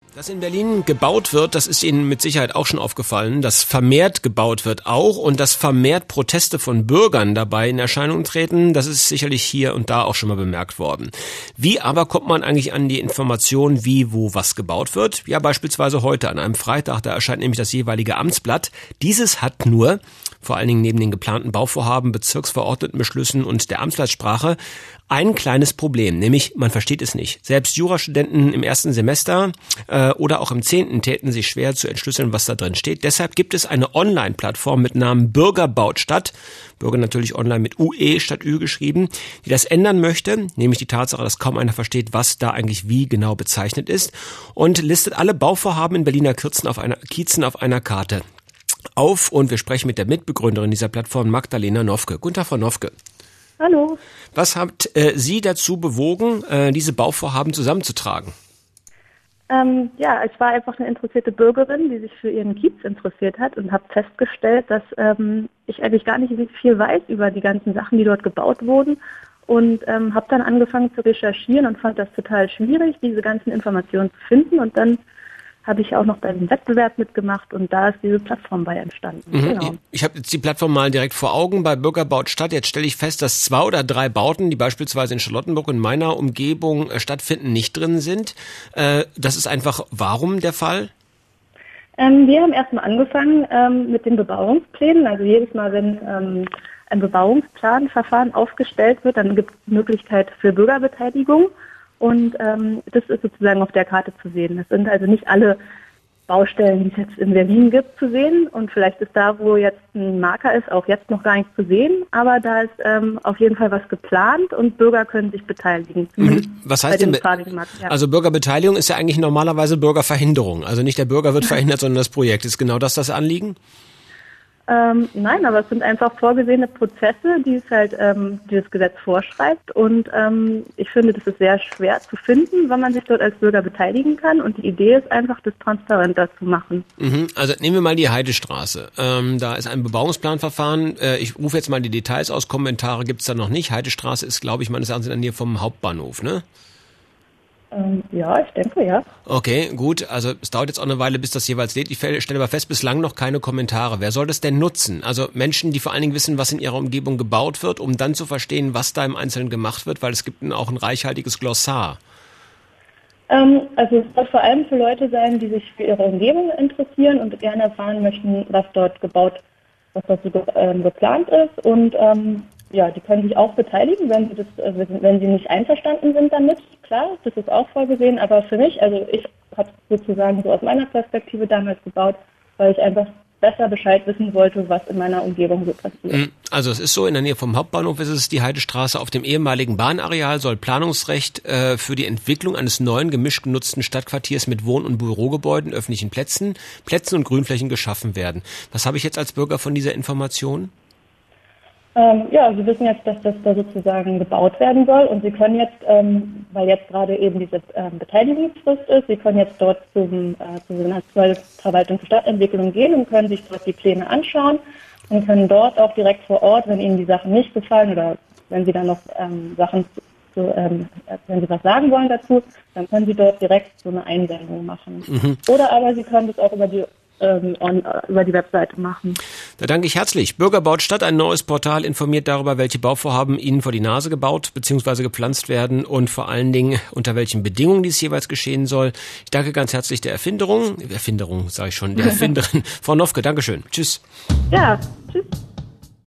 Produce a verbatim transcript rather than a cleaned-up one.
Dass in Berlin gebaut wird, das ist Ihnen mit Sicherheit auch schon aufgefallen, dass vermehrt gebaut wird auch und dass vermehrt Proteste von Bürgern dabei in Erscheinung treten, das ist sicherlich hier und da auch schon mal bemerkt worden. Wie aber kommt man eigentlich an die Information, wie, wo, was gebaut wird? Ja, beispielsweise heute an einem Freitag, da erscheint nämlich das jeweilige Amtsblatt. Dieses hat nur, vor allen Dingen neben den geplanten Bauvorhaben, Bezirksverordnetenbeschlüssen und der Amtsleitsprache, ein kleines Problem, nämlich man versteht es nicht. Selbst Jurastudenten im ersten Semester äh, oder auch im zehnten täten sich schwer zu entschlüsseln, was da drin steht. Deshalb gibt es eine Online-Plattform mit Namen Bürger baut Stadt, Bürger natürlich online mit U E statt Ü geschrieben, die das ändern möchte, nämlich die Tatsache, dass kaum einer versteht, was da eigentlich wie genau bezeichnet ist, und listet alle Bauvorhaben in Berliner Kürzen auf einer, Kiezen auf einer Karte auf. Und wir sprechen mit der Mitbegründerin dieser Plattform, Magdalena Nowke. Guten Tag, Frau Nowke. Hallo. Was hat äh, Sie dazu bewogen, äh, diese Bauvorhaben zusammenzutragen? Ähm, ja, ich war einfach eine interessierte Bürgerin, die sich für ihren Kiez interessiert hat und habe festgestellt, dass ähm, ich eigentlich gar nicht viel weiß über die ganzen Sachen, die dort gebaut wurden, und ähm, habe dann angefangen zu recherchieren und fand das total schwierig, diese ganzen Informationen zu finden, und dann habe ich auch noch bei dem Wettbewerb mitgemacht und da ist diese Plattform bei entstanden. Mhm. Genau. Ich habe jetzt die Plattform mal direkt vor Augen bei Bürger baut Stadt. Jetzt stelle ich fest, dass zwei oder drei Bauten, die beispielsweise in Charlottenburg in meiner Umgebung äh, stattfinden, nicht drin sind. Äh, das ist einfach warum der Fall? Ähm, wir haben erstmal angefangen ähm, mit den Bebauungsplänen. Also jedes Mal, wenn ähm, ein Bebauungsplanverfahren aufgestellt wird, dann gibt es die Möglichkeit für Bürgerbeteiligung. Und ähm, das ist sozusagen auf der Karte zu sehen. Das sind also nicht alle Baustellen, die es jetzt in Berlin gibt, zu sehen. Und vielleicht ist da, wo jetzt ein Marker ist, auch jetzt noch gar nicht zu sehen. Aber da ist ähm, auf jeden Fall was geplant und Bürger können sich beteiligen. Mhm. Was heißt denn? Ja. Also Bürgerbeteiligung ist ja eigentlich normalerweise Bürgerverhinderung. Also nicht der Bürger wird verhindert, sondern das Projekt. Ist genau das das Anliegen? Ähm, nein, aber es sind einfach vorgesehene Prozesse, die es halt ähm, dieses Gesetz vorschreibt, und ähm, ich finde, das ist sehr schwer zu finden, wann man sich dort als Bürger beteiligen kann, und die Idee ist einfach, das transparenter zu machen. Mhm. Also nehmen wir mal die Heidestraße. Ähm, da ist ein Bebauungsplanverfahren. Äh, ich rufe jetzt mal die Details aus. Kommentare gibt's da noch nicht. Heidestraße ist, glaube ich, meines Erachtens in der Nähe vom Hauptbahnhof, ne? Ähm, ja, ich denke, ja. Okay, gut. Also es dauert jetzt auch eine Weile, bis das jeweils lädt. Ich stelle aber fest, bislang noch keine Kommentare. Wer soll das denn nutzen? Also Menschen, die vor allen Dingen wissen, was in ihrer Umgebung gebaut wird, um dann zu verstehen, was da im Einzelnen gemacht wird, weil es gibt auch ein reichhaltiges Glossar. Ähm, also es soll vor allem für Leute sein, die sich für ihre Umgebung interessieren und gerne erfahren möchten, was dort gebaut, was dort so ge ähm, geplant ist, und ähm, ja, die können sich auch beteiligen, wenn sie das, äh, wenn sie nicht einverstanden sind damit. Klar, das ist auch vorgesehen, aber für mich, also ich habe sozusagen so aus meiner Perspektive damals gebaut, weil ich einfach besser Bescheid wissen wollte, was in meiner Umgebung so passiert. Also es ist so, in der Nähe vom Hauptbahnhof ist es die Heidestraße. Auf dem ehemaligen Bahnareal soll Planungsrecht äh, für die Entwicklung eines neuen gemischt genutzten Stadtquartiers mit Wohn- und Bürogebäuden, öffentlichen Plätzen, Plätzen und Grünflächen geschaffen werden. Was habe ich jetzt als Bürger von dieser Information? Ähm, ja, Sie wissen jetzt, dass das da sozusagen gebaut werden soll, und Sie können jetzt, ähm, weil jetzt gerade eben diese ähm, Beteiligungsfrist ist, Sie können jetzt dort zum, äh, zur Nationalverwaltung für Stadtentwicklung gehen und können sich dort die Pläne anschauen und können dort auch direkt vor Ort, wenn Ihnen die Sachen nicht gefallen oder wenn Sie dann noch ähm, Sachen, zu, ähm, wenn Sie was sagen wollen dazu, dann können Sie dort direkt so eine Einsendung machen. Mhm. Oder aber Sie können das auch über die On, über die Webseite machen. Da danke ich herzlich. Bürger baut Stadt, ein neues Portal, informiert darüber, welche Bauvorhaben Ihnen vor die Nase gebaut bzw. gepflanzt werden und vor allen Dingen unter welchen Bedingungen dies jeweils geschehen soll. Ich danke ganz herzlich der Erfinderung, Erfinderung sage ich schon, der Erfinderin, Frau Nowke, Dankeschön. Tschüss. Ja, tschüss.